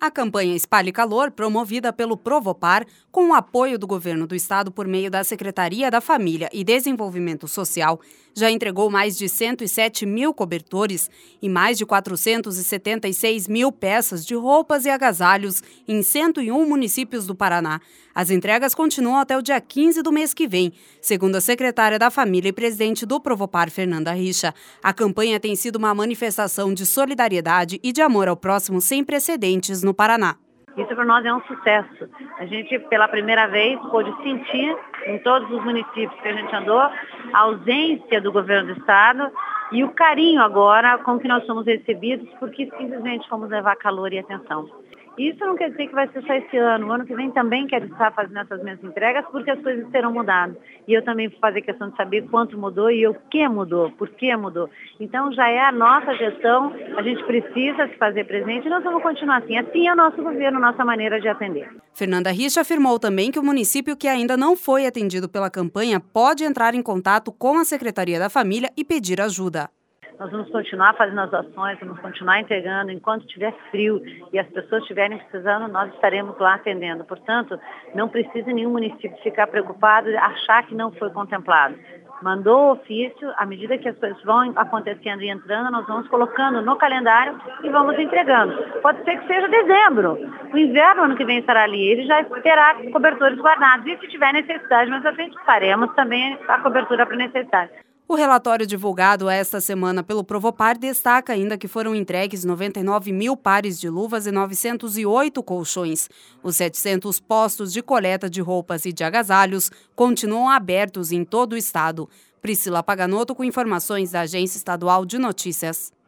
A campanha Espalhe Calor, promovida pelo Provopar, com o apoio do governo do estado por meio da Secretaria da Família e Desenvolvimento Social, já entregou mais de 107 mil cobertores e mais de 476 mil peças de roupas e agasalhos em 101 municípios do Paraná. As entregas continuam até o dia 15 do mês que vem. Segundo a secretária da Família e presidente do Provopar, Fernanda Richa, a campanha tem sido uma manifestação de solidariedade e de amor ao próximo sem precedentes no Paraná. Isso para nós é um sucesso. A gente, pela primeira vez, pôde sentir em todos os municípios que a gente andou a ausência do governo do estado e o carinho agora com que nós somos recebidos, porque simplesmente fomos levar calor e atenção. Isso não quer dizer que vai ser só esse ano. O ano que vem também quero estar fazendo essas mesmas entregas, porque as coisas terão mudado. E eu também vou fazer questão de saber quanto mudou e o que mudou, por que mudou. Então já é a nossa gestão, a gente precisa se fazer presente e nós vamos continuar assim. Assim é o nosso governo, nossa maneira de atender. Fernanda Richa afirmou também que o município que ainda não foi atendido pela campanha pode entrar em contato com a Secretaria da Família e pedir ajuda. Nós vamos continuar fazendo as ações, vamos continuar entregando. Enquanto estiver frio e as pessoas estiverem precisando, nós estaremos lá atendendo. Portanto, não precisa nenhum município ficar preocupado e achar que não foi contemplado. Mandou o ofício, à medida que as coisas vão acontecendo e entrando, nós vamos colocando no calendário e vamos entregando. Pode ser que seja dezembro. O inverno, ano que vem, estará ali. Ele já terá cobertores guardados. E se tiver necessidade, mas a gente faremos também a cobertura para necessidade. O relatório divulgado esta semana pelo Provopar destaca ainda que foram entregues 99 mil pares de luvas e 908 colchões. Os 700 postos de coleta de roupas e de agasalhos continuam abertos em todo o estado. Priscila Paganotto com informações da Agência Estadual de Notícias.